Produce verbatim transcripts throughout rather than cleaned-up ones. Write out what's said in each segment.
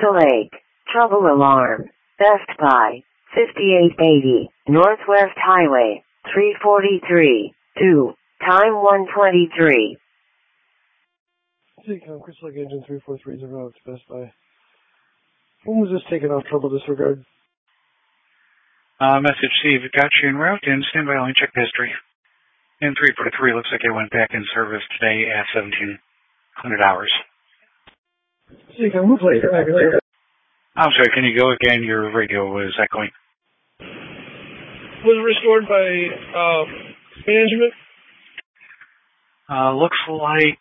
Crystal Lake, trouble alarm, Best Buy, fifty-eight eighty, Northwest Highway, three forty-three, two, time one twenty-three. Seacom, Crystal Lake Engine three four three zero, it's Best Buy. When was this taken off trouble disregard? Uh, message Steve, got you en route and stand by, only check history. And three forty-three looks like it went back in service today at seventeen hundred hours. Seacom, move later. later. I'm sorry, can you go again? Your radio was echoing. Was restored by uh, management? Uh, looks like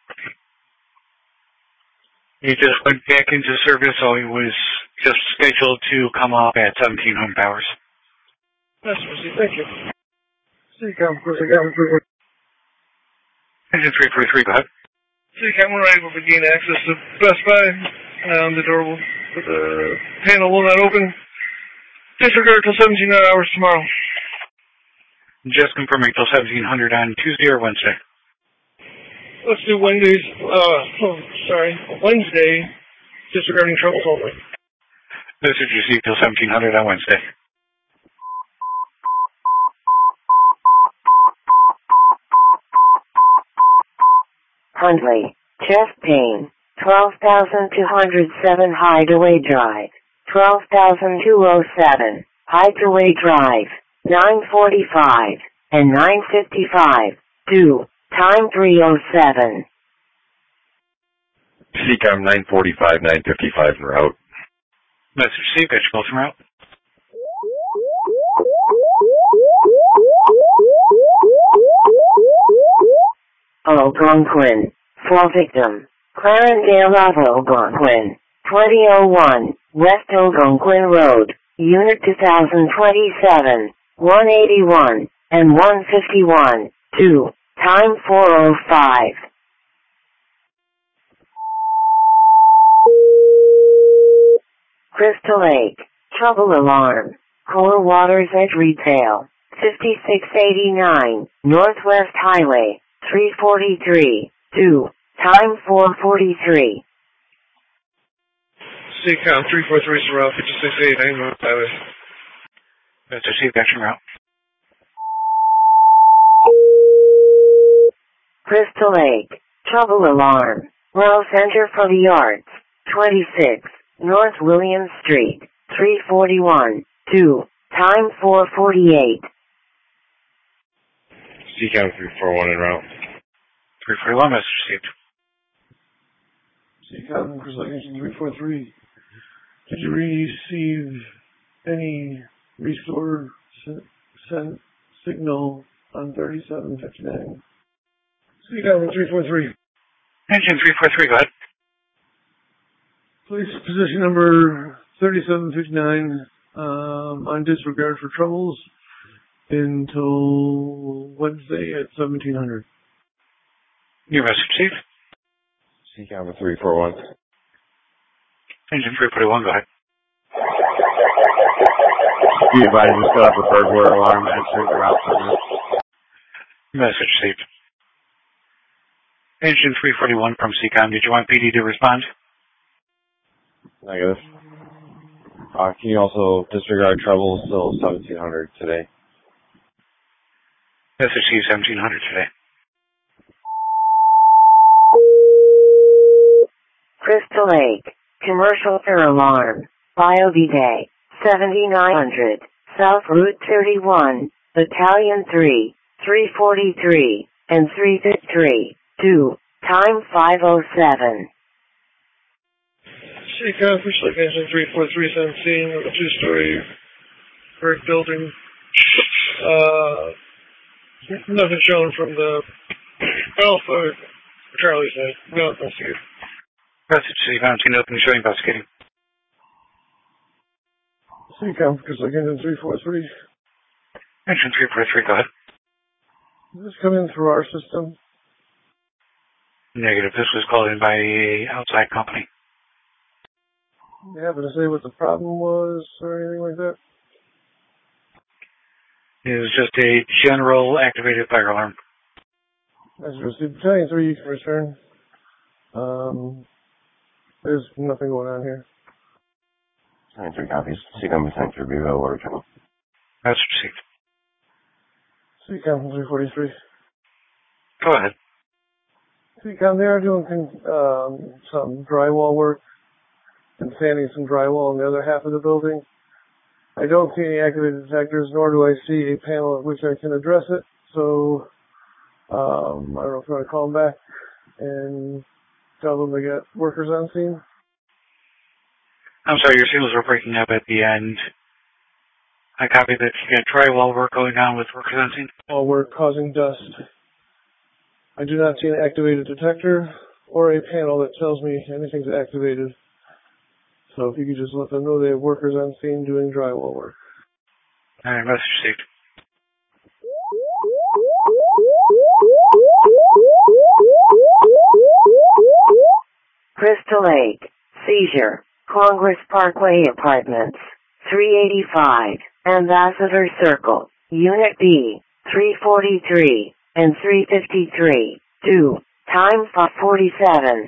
he just went back into service, so he was just scheduled to come off at seventeen hundred hours. That's easy, thank you. Seacom, Crystal Lake. Engine three forty-three, go ahead. Seacom, we're able to gain access to Best Buy. Um, the door will, the panel will not open. Disregard till seventeen hundred hours tomorrow. Just confirming till seventeen hundred on Tuesday or Wednesday. Let's do Wednesdays, uh, oh, sorry, Wednesday, disregarding troubles only. Message received till seventeen hundred on Wednesday. Hundley, chest pain, twelve thousand two hundred seven Hideaway Drive, twelve thousand two hundred seven, Hideaway Drive, nine forty-five, and nine fifty-five, two, time three oh seven. Seacom nine forty-five, nine fifty-five en route. Message received, got your calls en route. Algonquin, fall victim, Clarendale Algonquin, twenty oh one, West Algonquin Road, Unit two thousand twenty-seven, one eighty-one, and one fifty-one, two, time four oh five. Crystal Lake, trouble alarm, Core Waters Edge Retail, fifty-six eighty-nine, Northwest Highway, three forty-three, two, time four forty-three. Seacom three four three is around fifty-six eighty-nine North Highway. That's a Steve, got your route. Crystal Lake, trouble alarm, Royal Center for the Arts, twenty-six, North William Street, three forty-one, two, time four forty-eight. Seacom three four one en route. three forty-one, message received. Seacom, Crystal Lake Engine three four three. Did you receive any restore sent signal on thirty-seven fifty-nine? Seacom three four three. Engine three four three, go ahead. Police position number thirty-seven fifty-nine um, on disregard for troubles until Wednesday at seventeen hundred. Your message received. Seacom three four one. Engine three forty-one, go ahead. Be advised to set up a burglar alarm entering the route service. Message received. Engine three forty-one from Seacom, did you want P D to respond? Negative. Uh, can you also disregard trouble till seventeen hundred today? Message received, seventeen hundred today. Crystal Lake, commercial fire alarm, BioB Day, seventy-nine hundred, South Route thirty-one, Battalion three, three forty-three, and three fifty-three, two, time five oh seven. Seacom, Crystal Lake Engine three four three seventeen, a two-story brick building. Uh, nothing shown from the Alpha Charlie side. No, that's good. Message received, mounting open, showing investigating. Seacom, Crystal Lake Engine three four three. Engine three forty-three, go ahead. Did this come in through our system? Negative, this was called in by a outside company. You happen to say what the problem was or anything like that? It was just a general activated fire alarm. As you received Battalion three, you can return. Um, there's nothing going on here. seventy-three copies. Seacom percent for Vivo order channel. Message received. Seacom three forty-three. Go ahead. Seacom, they are doing um, some drywall work and sanding some drywall on the other half of the building. I don't see any activated detectors, nor do I see a panel at which I can address it. So, um, I don't know if you want to call them back and tell them they got workers on scene. I'm sorry, your signals were breaking up at the end. I copy that you got drywall work going on with workers on scene. All work causing dust. I do not see an activated detector or a panel that tells me anything's activated. So if you could just let them know they have workers on scene doing drywall work. All right, message received. Crystal Lake, seizure, Congress Parkway Apartments, three eighty-five, Ambassador Circle, Unit B, three forty-three, and three fifty-three, two, time five forty-seven.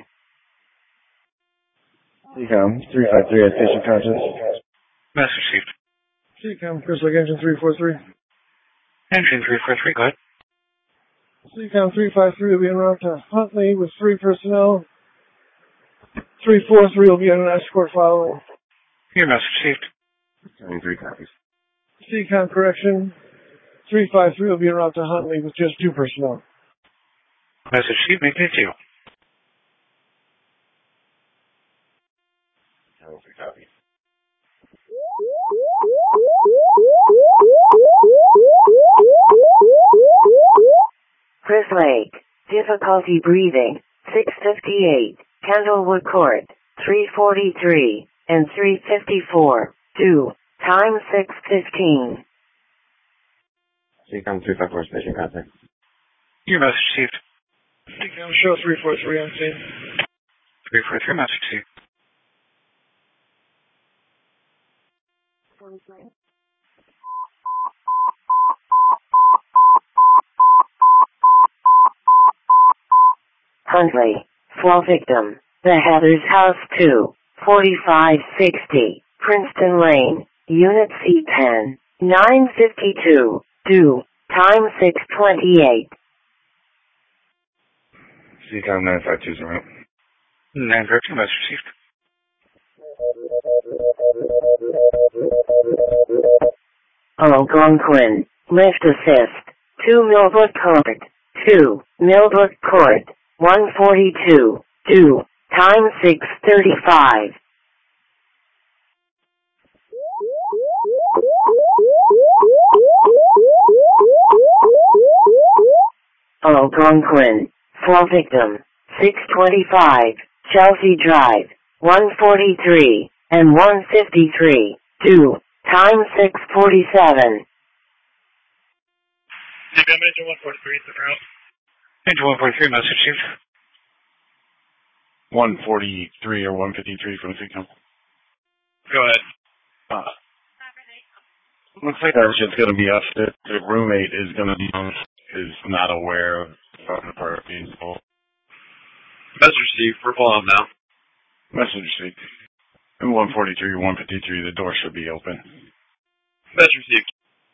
Seacom three five three at Station Conscious. Message received. Seacom, Crystal Lake Engine three forty-three. Engine three four three, go ahead. Seacom three five three will be en route to Huntley with three personnel. three forty-three will be on an escort following. Your message received. seventy-three copies. Seacom correction. three five three will be en route to Huntley with just two personnel. Message received, make it two. seventy-three copies. Chris Lake, difficulty breathing, six fifty-eight, Candlewood Court, three forty-three, and three fifty-four, two, time six fifteen. Seacom three five four Station Contact. Your message received. Seacom show three forty-three on scene. three four three, message received. Huntley, fall victim, The Heathers House two, forty-five sixty, Princeton Lane, Unit C ten, nine fifty-two, two, time six twenty-eight. Seacom nine five two zero. nine five two, message received. Algonquin, lift assist, two Millbrook Court, two, Millbrook Court, one forty-two, two, time six thirty-five. Algonquin, fall victim, six twenty-five, Chelsea Drive, one forty-three, and one fifty-three, two, time six forty-seven. Seacom engine one forty-three, the route. Engine one forty-three, message received. one forty-three or one fifty-three from Seacom. Go ahead. Uh, looks like our shit's going to be up. The, the roommate is going to be is not aware of the part being full. Message received. We're following now. Message received. And one forty-three, one fifty-three, the door should be open. Message received.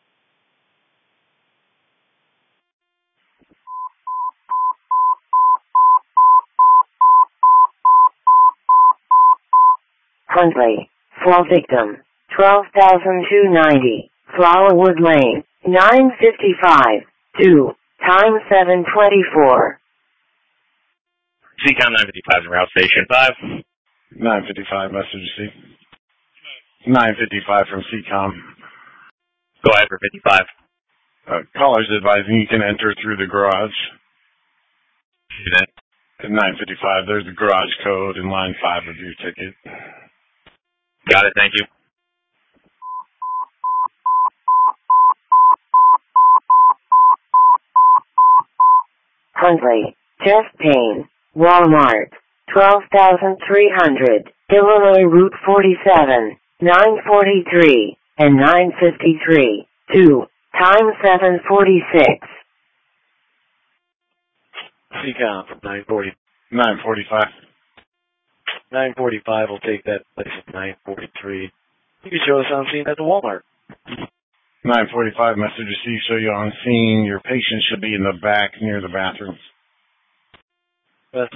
Huntley, fall victim, twelve thousand two hundred ninety, Flowerwood Lane, nine fifty-five, two, time seven twenty-four. Seacom nine fifty-five, route station five. nine fifty-five, message received. nine fifty-five from Seacom. Go ahead for fifty-five. Uh, callers advising you can enter through the garage. At nine fifty-five, there's the garage code in line five of your ticket. Got it, thank you. Huntley, chest pain, Walmart, twelve thousand three hundred, Illinois Route forty-seven, nine forty-three, and nine fifty-three, two, time seven forty-six. Seacom from nine forty. nine forty-five. nine forty-five will take that place at nine forty-three. You can show us on scene at the Walmart. nine forty-five, message received, show you on scene. Your patient should be in the back near the bathrooms. That's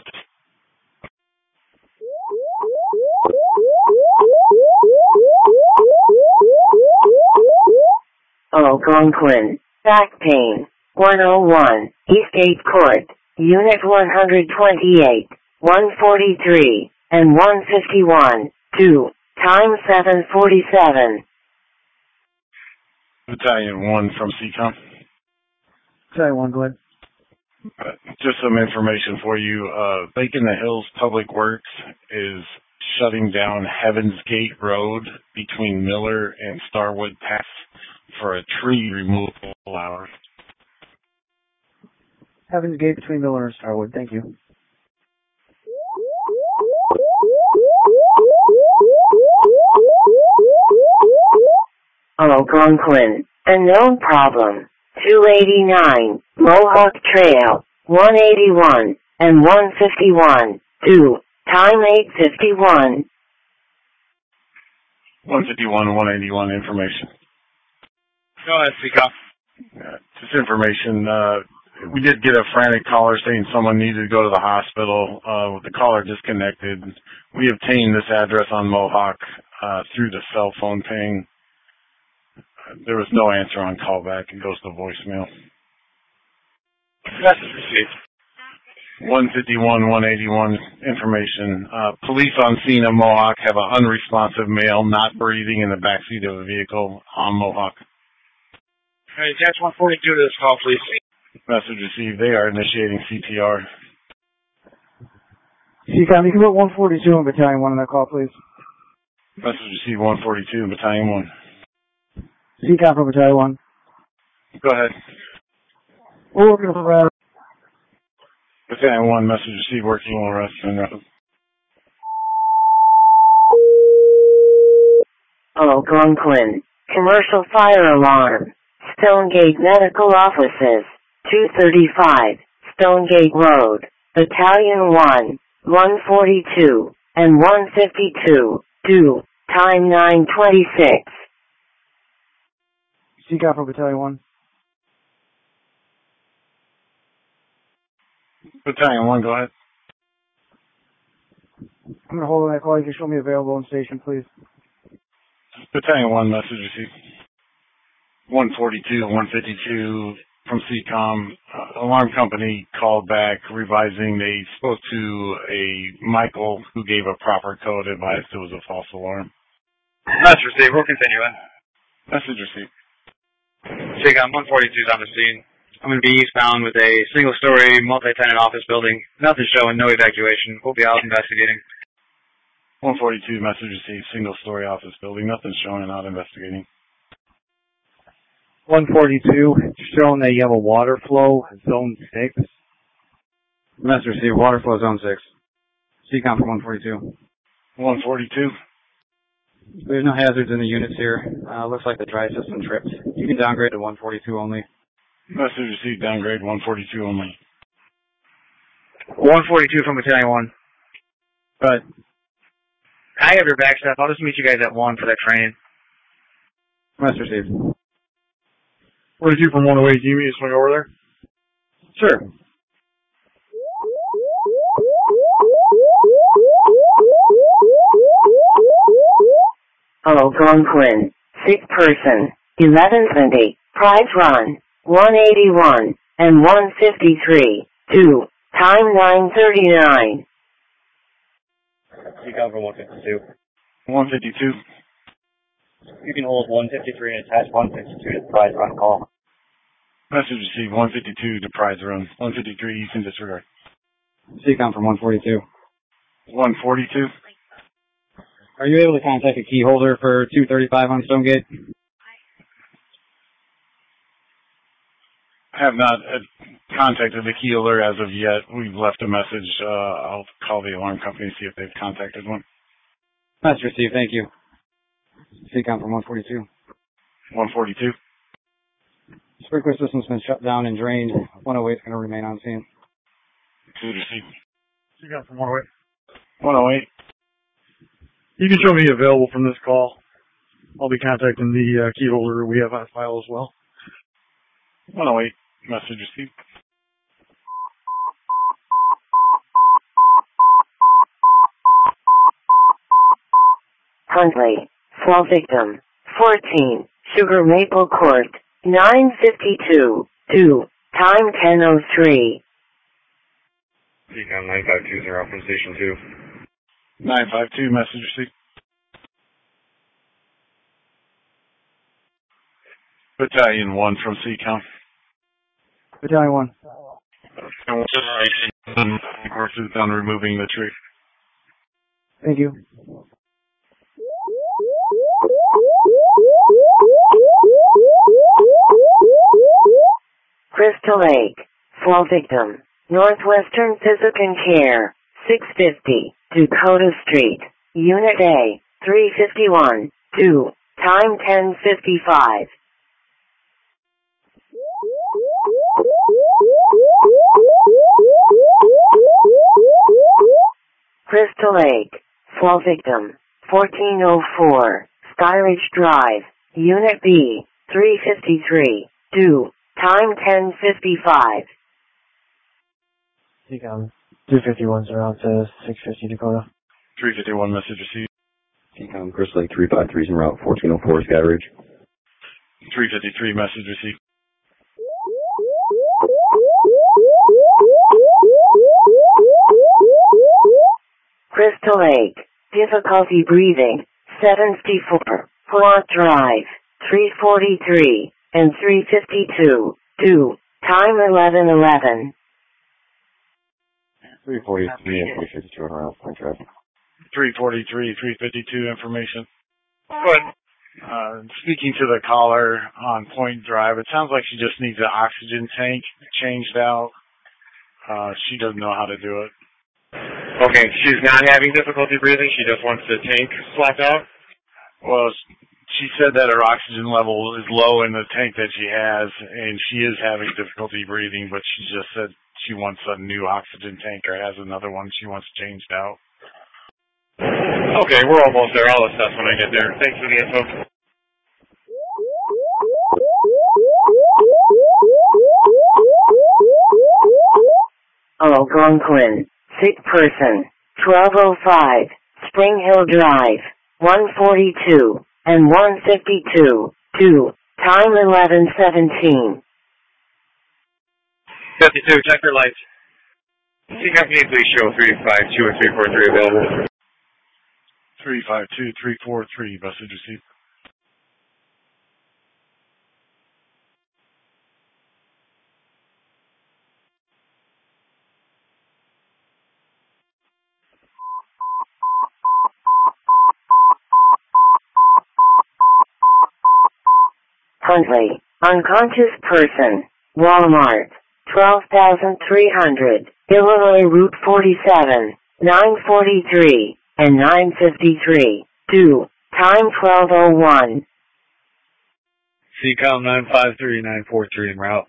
Algonquin, back pain, one oh one, Eastgate Court, Unit one twenty-eight, one forty-three, and one fifty-one, two, time seven forty-seven. Battalion one from C COM. Battalion one, go ahead. Uh, just some information for you. Uh, Lake in the Hills Public Works is shutting down Heaven's Gate Road between Miller and Starwood Pass for a tree removal hour. Heaven's Gate between Miller and Starwood. Thank you. Algonquin, a known problem, two eighty-nine, Mohawk Trail, one eighty-one, and one fifty-one, two, time eight fifty-one. one fifty-one, one eighty-one information. Go ahead, C COM. Uh, just information. Uh, we did get a frantic caller saying someone needed to go to the hospital. Uh, the caller disconnected. We obtained this address on Mohawk uh, through the cell phone ping. There was no answer on callback. It goes to voicemail. Message received. one fifty-one, one eighty-one information. Uh, police on scene of Mohawk have an unresponsive male not breathing in the backseat of a vehicle on Mohawk. All right, attach one forty-two to this call, please. Message received. They are initiating C P R. C COM, you can put one forty-two in Battalion one on that call, please. Message received one forty-two, Battalion one. C COM from Battalion one. Go ahead. We're working for uh, Battalion one, message received, working on arrest and rapid. Algonquin, commercial fire alarm, Stonegate Medical Offices, two thirty-five, Stonegate Road, Battalion one, one forty-two, and one fifty-two, two, time nine twenty-six. C COM from Battalion one. Battalion one, go ahead. I'm going to hold on that call. You can show me available on station, please. Battalion one, message received. one forty-two, one fifty-two from C COM. Uh, alarm company called back revising they spoke to a Michael who gave a proper code, advised it was a false alarm. Message received. We'll continue in. Message received. C COM one forty-two is on the scene. I'm going to be eastbound with a single-story, multi-tenant office building. Nothing showing, no evacuation. We'll be out investigating. one forty-two, message received, single-story office building. Nothing showing and out investigating. one forty-two, showing that you have a water flow, zone six. Message received, water flow, zone six. C COM for one forty-two. one forty-two. There's no hazards in the units here. Uh, looks like the dry system tripped. You can downgrade to one forty-two only. Message received, downgrade one forty-two only. one forty-two from Battalion one. But I have your back stuff. I'll just meet you guys at one for that training. Message received. forty-two from one oh eight, do you mean to swing over there? Sure. Algonquin, sick person, eleven twenty, Prize Run, one eighty-one, and one fifty-three, two, time nine thirty-nine. C COM for one fifty-two. one fifty-two. You can hold one fifty-three and attach one fifty-two to the Prize Run call. Message received, one fifty-two to Prize Run. one fifty-three, you can disregard. C COM from one forty-two. one forty-two. Are you able to contact a key holder for two thirty-five on Stonegate? I have not uh, contacted the key holder as of yet. We've left a message. Uh, I'll call the alarm company and see if they've contacted one. Message received, thank you. C COM from one forty-two. one forty-two. Sprinkler system's been shut down and drained. one oh eight is going to remain on scene. Message received. You got from one oh eight. one oh eight. You can show me available from this call. I'll be contacting the uh, key holder we have on file as well. one oh eight, message received. Huntley, fall victim, fourteen, Sugar Maple Court, nine fifty-two, two, time ten oh three. Decom nine five two zero from Station two. nine five two, message received. Battalion one from C COM. Battalion one. Horses done removing the tree. Thank you. Crystal Lake, fall victim, Northwestern Physical Care, six fifty, Dakota Street, Unit A, three fifty-one, two, time ten fifty-five. Crystal Lake, fall victim, fourteen oh four, Skyridge Drive, Unit B, three fifty-three, two, time ten fifty-five. C COM two fifty-one's around to six fifty Dakota. three fifty-one, message received. C COM Crystal Lake three five three's en route, fourteen oh four Skyridge. three fifty-three, message received. Crystal Lake, difficulty breathing, seventy-four, Plot Drive, three forty-three, and three fifty-two, two, time eleven eleven. three forty-three and three fifty-two en route, point traffic. three forty-three, three fifty-two information. Good. Uh, speaking to the caller on Point Drive, it sounds like she just needs an oxygen tank changed out. Uh, she doesn't know how to do it. Okay, she's not having difficulty breathing. She just wants the tank swapped out. Well, she said that her oxygen level is low in the tank that she has, and she is having difficulty breathing, but she just said she wants a new oxygen tank or has another one she wants changed out. Okay, we're almost there. I'll assess when I get there. Thanks for the info. Algonquin, sick person, twelve oh five, Spring Hill Drive, one forty-two, and one fifty-two, two, time eleven seventeen. fifty-two, check your lights. C COM, please show three five two and three four three available. three five two, three four three, message received. Huntley, unconscious person, Walmart, twelve thousand three hundred, Illinois Route forty-seven, nine forty-three, and nine fifty-three, two, time twelve oh one. C COM nine five three, nine four three en route.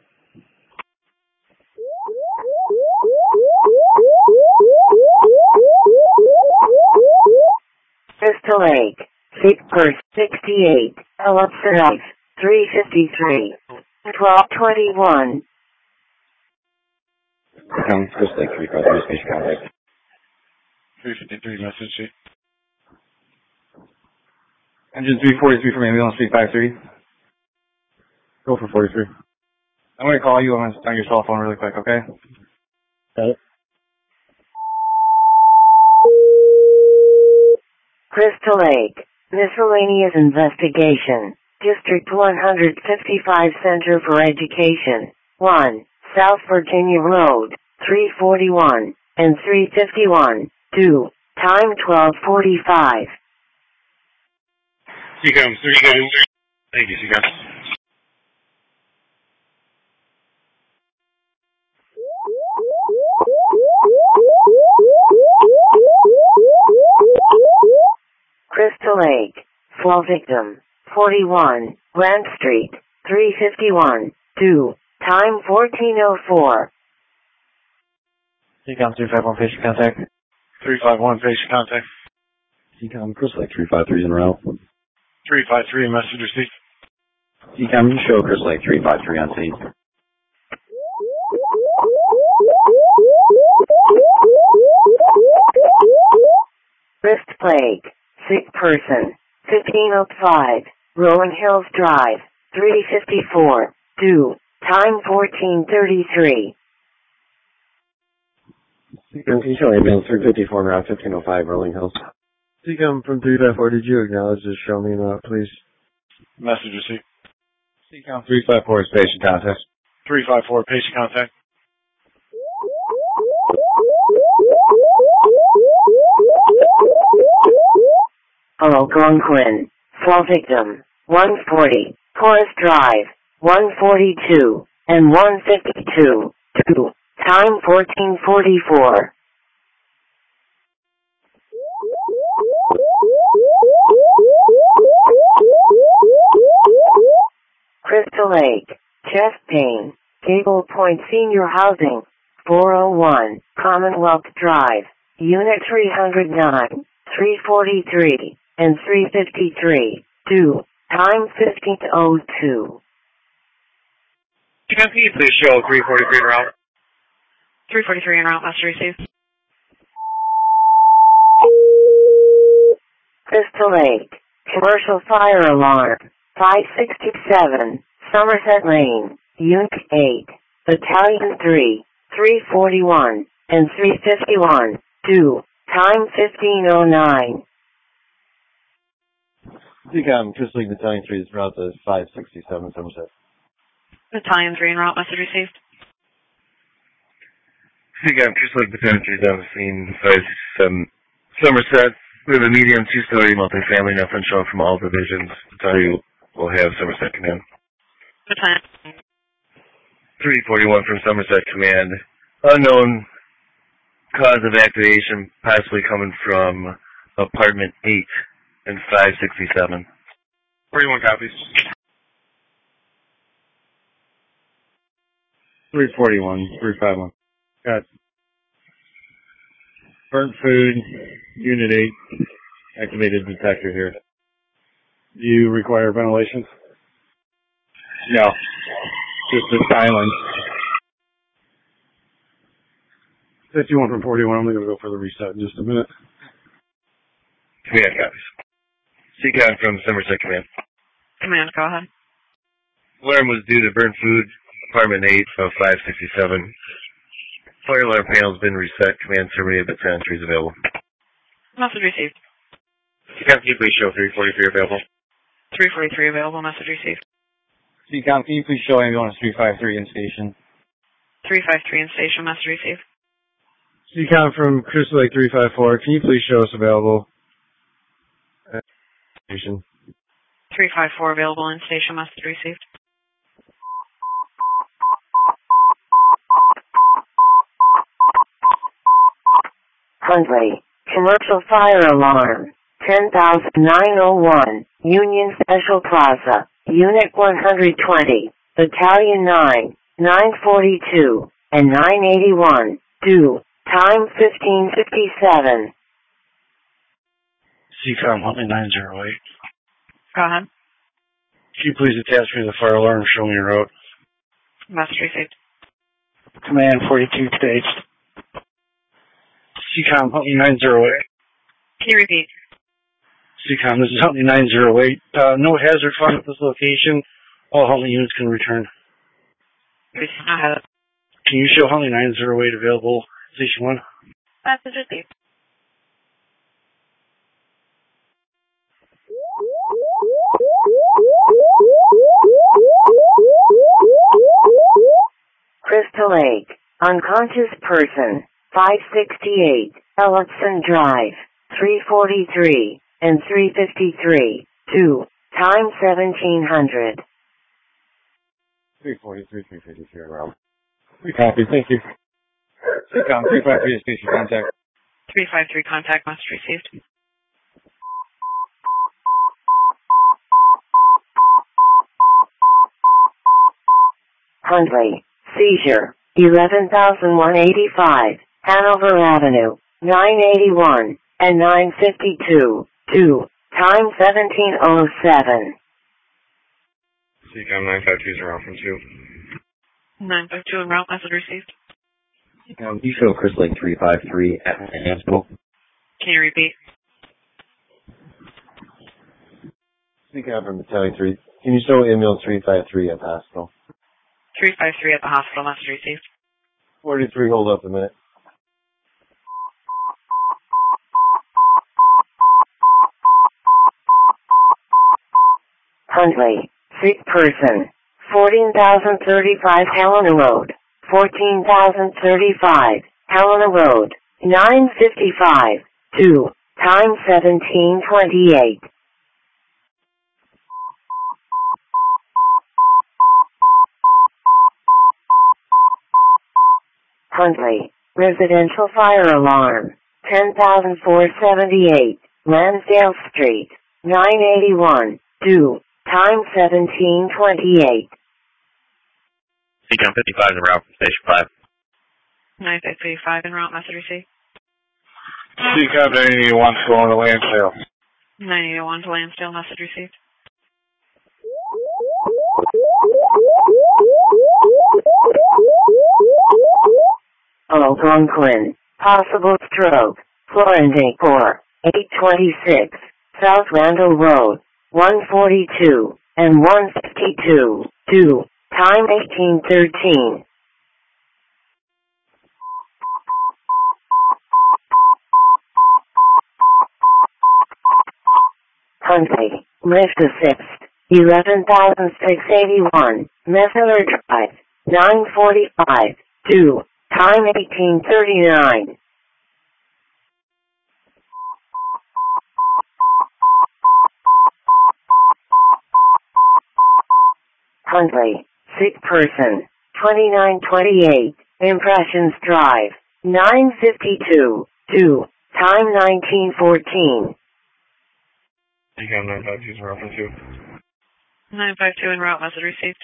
Crystal Lake, sick person, sixty-eight, Phillips Drive, three fifty-three, twelve twenty-one. C COM Crystal Lake three five three, station contact. three fifty-three, message sheet. Engine three forty-three from ambulance three five three. Go for forty-three. I'm going to call you on, on your cell phone really quick, okay? Got it. Crystal Lake, miscellaneous investigation, District one fifty-five Center for Education, one, South Virginia Road, three forty-one, and three fifty-one, two, time twelve forty-five. C COM three five three. Thank you, C COM. Crystal Lake, fall victim, forty-one, Grant Street, three fifty-one, two, time fourteen oh four. C COM three five one, patient contact. three five one, patient contact. C COM Crystal Lake three five three's en route. three five three, message received. C COM, you show Crystal Lake three five three on scene. Rift Lake, sick person, fifteen oh five, Rolling Hills Drive, three fifty-four, due, time fourteen thirty-three. C COM, can you show ambulance three fifty-four route fifteen oh five, Rolling Hills? C COM from three five four, did you acknowledge this? Show me route, please. Message received. C COM three five four is patient contact. three five four, patient contact. Algonquin, fall victim, one forty, Forest Drive, one forty-two, and one fifty-two, two, time fourteen forty-four. Crystal Lake, chest pain, Gable Point Senior Housing, four oh one, Commonwealth Drive, Unit three oh nine, three forty-three, and three fifty-three, due, time fifteen oh two. Can you please show three forty-three en route? three forty-three en route, message received. Crystal Lake, commercial fire alarm, five sixty-seven, Somerset Lane, Unit eight, Battalion three, three forty-one, and three fifty-one, due, time fifteen oh nine. C COM, Crystal Lake Battalion three is route to five sixty-seven, Somerset. Battalion three en route, message received. C COM, Crystal Lake Battalion three is on the scene, five sixty-seven, Somerset. We have a medium two-story multifamily, nothing showing from all divisions. Battalion will have Somerset Command. Battalion. three forty-one from Somerset Command. Unknown cause of activation, possibly coming from apartment eight and five sixty-seven. forty-one copies. three forty-one, three five one. Got burnt food, Unit eight, activated detector here. Do you require ventilation? No, just the island. fifty-one from forty-one, I'm going to go for the reset in just a minute. Command copies. C COM from Somerset Command. Command, go ahead. Alarm was due to burnt food, apartment eight of five sixty-seven. Fire alarm panel's been reset. Command terminated, Battalion three is available. Message received. C COM, can you please show three forty-three available? three forty-three available, message received. C COM, can you please show ambulance three five three in station? three five three in station, message received. C COM from Crystal Lake three five four, can you please show us available? Station. three five four available in station, message received. Hundley, commercial fire alarm, ten thousand nine oh one, Union Special Plaza, Unit one twenty, Battalion nine, nine forty-two, and nine eighty-one, due, time fifteen fifty-seven. C COM, Huntley nine oh eight. Go ahead. Can you please attach me to the fire alarm and show me your route? Message received. Command forty-two staged. C COM, Huntley nine oh eight. Can you repeat? C COM, this is Huntley nine oh eight. Uh, no hazard found at this location. All Huntley units can return. Uh, Can you show Huntley nine oh eight available, Station one? Message received. Crystal Lake, unconscious person, five sixty-eight, Ellison Drive, three forty-three, and three fifty-three, two, time seventeen hundred. three forty-three, three fifty-three around. Three copies, thank you. C COM, three five three is station contact. three five three contact, message received. Hundley, seizure, eleven thousand one hundred eighty-five, Hanover Avenue, nine eighty-one, and nine fifty-two, two, time seventeen oh seven. C COM nine five two is en route from two. nine five two en route, message received. Um, you show Chris Lake three five three at the hospital. Can you repeat? C COM from Battalion three. Can you show ambulance three five three at the hospital? three five three at the hospital, message received. forty-three, hold up a minute. Huntley, sick person, fourteen thousand thirty-five Helena Road, fourteen thousand thirty-five Helena Road, nine fifty-five, two, time seventeen twenty-eight. Huntley, residential fire alarm, ten thousand four seventy-eight, Lansdale Street, nine eighty-one, two, time seventeen twenty-eight. C COM fifty-five is en route from Station five. nine five three five en route, message received. C COM nine eighty-one going to Lansdale. nine eighty-one to Lansdale, message received. Algonquin, possible stroke, Florendacor, eight twenty-six, South Randall Road, one forty-two, and one fifty-two, two, time eighteen thirteen. Huntley, lift assist, eleven thousand six eighty-one, Messler Drive, nine forty-five, two, time eighteen thirty-nine. Huntley, sick person, twenty-nine twenty-eight, Impressions Drive, nine fifty-two, two, time nineteen fourteen. C COM nine five two is en route from two. nine five two en route, message received.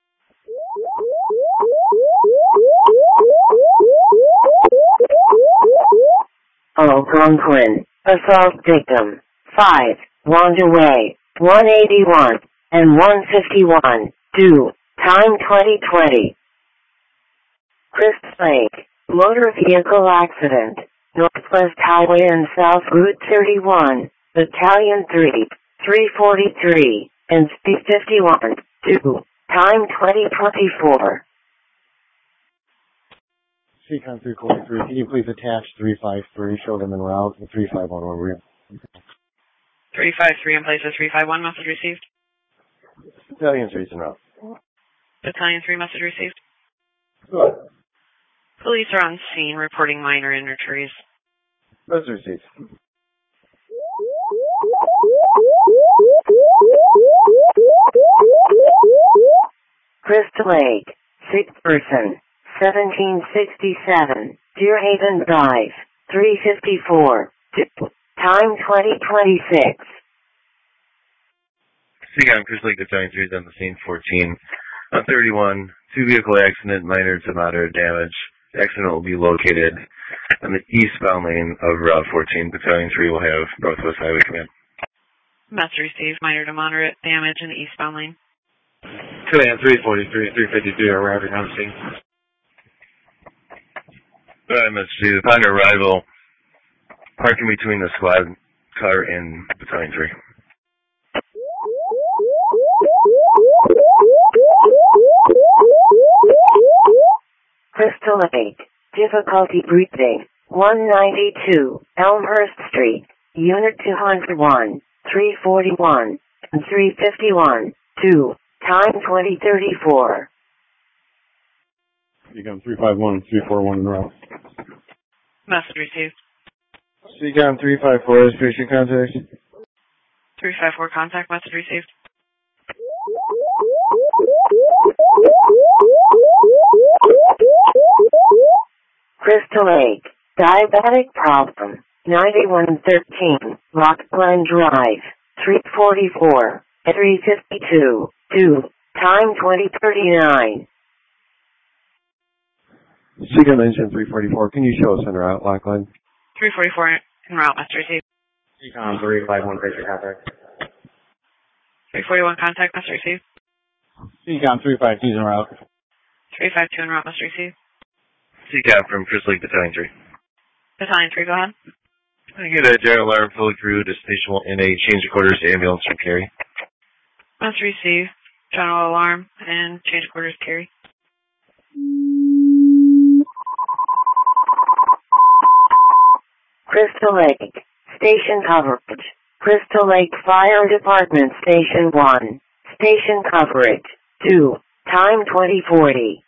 Algonquin, assault victim, five, Wanda Way, one eighty-one, and one fifty-one, two, time twenty twenty. Chris Lake, motor vehicle accident, Northwest Highway and South Route thirty-one, Battalion three, three forty-three, and C fifty-one, two, time twenty twenty-four. C COM three forty-three, can you please attach three five three, show them en route, and three five one over here. three five three in place of three five one, message received. Battalion three is en route. Battalion three, message received. Good. Police are on scene reporting minor injuries. Message received. Crystal Lake, sick person, seventeen sixty-seven, Deer Haven Drive, three fifty-four, two, time twenty twenty-six. C COM Chris Lake Battalion three is on the scene fourteen. On thirty-one, two vehicle accident, minor to moderate damage. The accident will be located on the eastbound lane of Route fourteen. Battalion three will have Northwest Highway Command. Message received, minor to moderate damage in the eastbound lane. Command three forty-three, three fifty-two are arriving on scene. Alright, message received. Upon arrival, parking between the squad car and Battalion three. Crystal Lake, difficulty breathing, one ninety-two, Elmhurst Street, Unit two oh one, three forty-one, and three fifty-one, two, time twenty thirty-four. C COM three five one, three four one en route. Message received. C COM three five four, is patient contact. three five four contact, message received. Crystal Lake, diabetic problem, ninety-one thirteen, Rock Glen Drive, three forty-four, three fifty-two, two, time twenty thirty-nine. C COM engine three forty-four, can you show us en route, Lockline? three forty-four en route, message received. Econ three five one, patient contact. three forty-one contact must receive. Econ three five two is en route. three five two en route must receive. C CAP from Crystal Lake Battalion three. Battalion three, go ahead. I get a general alarm fully crew to station one in a change of quarters ambulance from Cary. Must receive. General alarm and change of quarters Cary. Crystal Lake. Station coverage. Crystal Lake Fire Department Station one. Station coverage. two. Time twenty forty.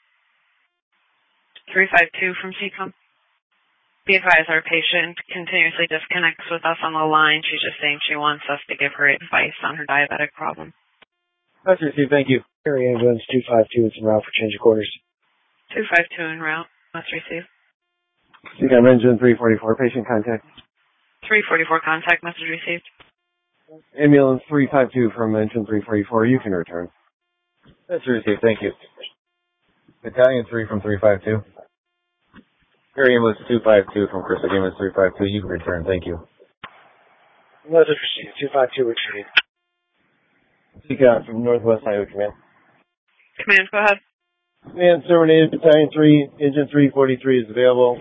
three five two from C COM. Be advised, our patient continuously disconnects with us on the line. She's just saying she wants us to give her advice on her diabetic problem. Must receive, thank you. Cary ambulance two five two is en route for change of quarters. two five two en route. Must receive. C COM engine three forty-four, patient contact. three forty-four contact message received. Ambulance three five two from engine three forty-four, you can return. That's received, thank you. Battalion three from three five two. Cary ambulance two five two from Crystal ambulance three five two, you can return, thank you. Message received, two five two returning. C COM from Northwest Iowa Command. Command, go ahead. Command, terminated, Battalion three, engine three forty-three is available.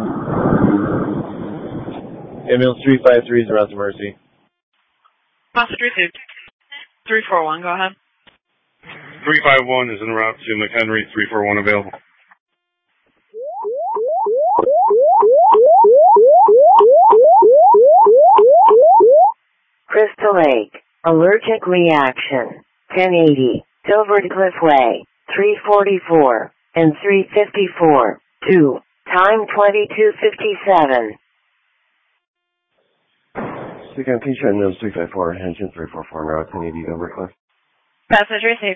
Ambulance three five three is around to Mercy. Message received. three four one, go ahead. three five one is en route to McHenry, three four one available. Crystal Lake. Allergic reaction. ten eighty. Silver Cliff Way. three forty-four. And three fifty-four. two. Time twenty-two fifty-seven. C COM, can you try ambulance three five four, engine three four four, en route ten eighty, Overcliff. Message received.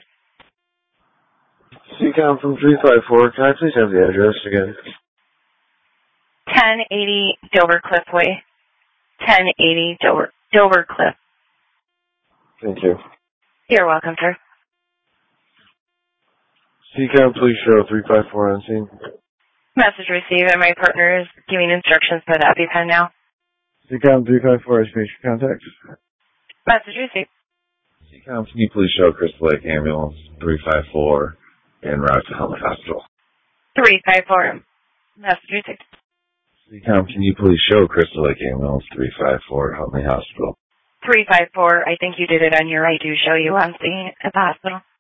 C COM from three five four, can I please have the address again? ten eighty Dover Cliff Way. ten eighty Dover, Dover Cliff. Thank you. You're welcome, sir. C COM, please show three five four on scene. Message received, and my partner is giving instructions for the EpiPen now. C COM three five four is patient contact. Message received. C COM, can you please show Crystal Lake ambulance three five four en route to Helmet Hospital? three five four. Message received. C COM, can you please show Crystal Lake ambulance three five four Helmet Hospital? three five four. I think you did it on your I do show you on scene at the hospital.